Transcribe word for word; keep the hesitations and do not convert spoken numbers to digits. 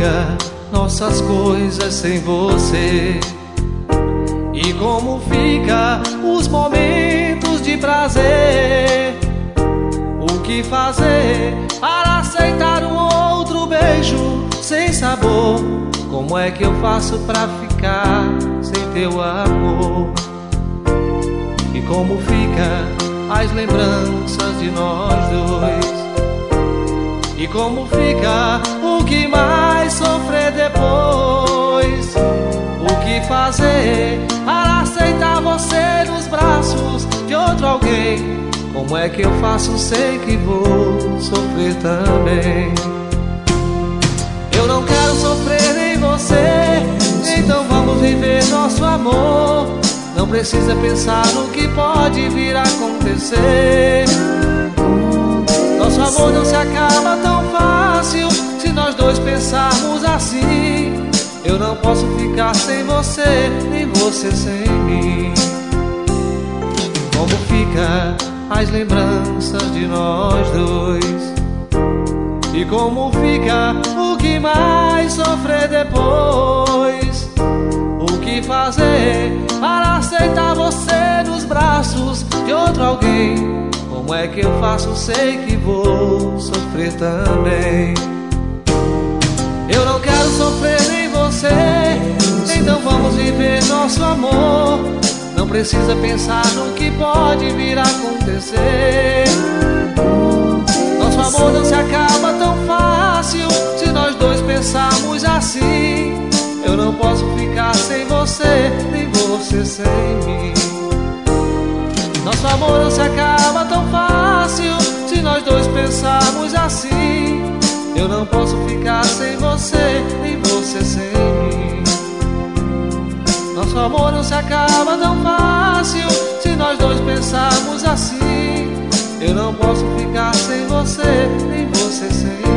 fica nossas coisas sem você? E como fica os momentos de prazer? O que fazer para aceitar um outro beijo sem sabor? Como é que eu faço pra ficar sem teu amor? E como fica as lembranças de nós dois? E como fica o que mais sofrer depois? O que fazer para aceitar você nos braços de outro alguém? Como é que eu faço? Sei que vou sofrer também. Eu não quero sofrer nem você, então vamos viver nosso amor. Não precisa pensar no que pode vir a acontecer. Nosso amor não se acaba tão fácil se nós dois pensarmos assim. Eu não posso ficar sem você, nem você sem mim. Como fica as lembranças de nós dois? E como fica o que mais sofrer depois? O que fazer para aceitar você nos braços de outro alguém? Como é que eu faço? Sei que vou sofrer também. Eu não quero sofrer nem você, então vamos viver nosso amor. Não precisa pensar no que pode vir a acontecer. Nosso amor não se acaba tão fácil se nós dois pensarmos assim. Eu não posso ficar sem você, nem você sem mim. Nosso amor não se acaba tão fácil se nós dois pensarmos assim. Eu não posso ficar sem você, nem você sem mim. Nosso amor não se acaba tão fácil se nós dois pensarmos assim. Eu não posso ficar sem você, nem você sem mim.